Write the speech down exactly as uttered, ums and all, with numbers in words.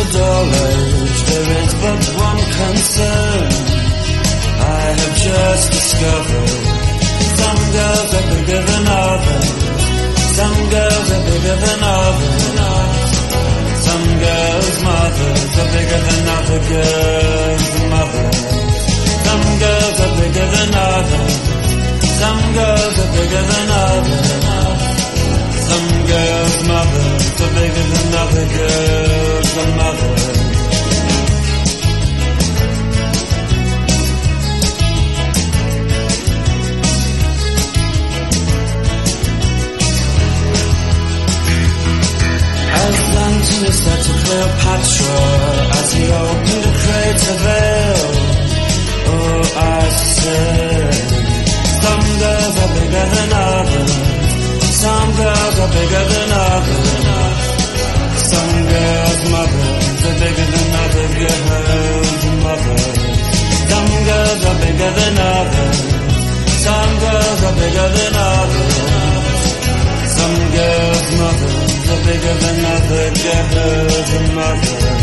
dollars, there is but one concern. I have just discovered some girls are bigger than others. Some girls are bigger than others. Some girls' mothers are bigger than other girls' mothers. Some girls are bigger than others. Some girls are bigger than others. Some girls' mothers are bigger than other girls' mothers. As Antony said to Cleopatra as he opened a crater veil, oh, I said, some girls are bigger than others. Some girls are bigger than others. Some girls' mothers are bigger than other girls' mothers. Some girls are bigger than others. Some girls are bigger than others. Some girls' mothers are bigger than other girls' mothers.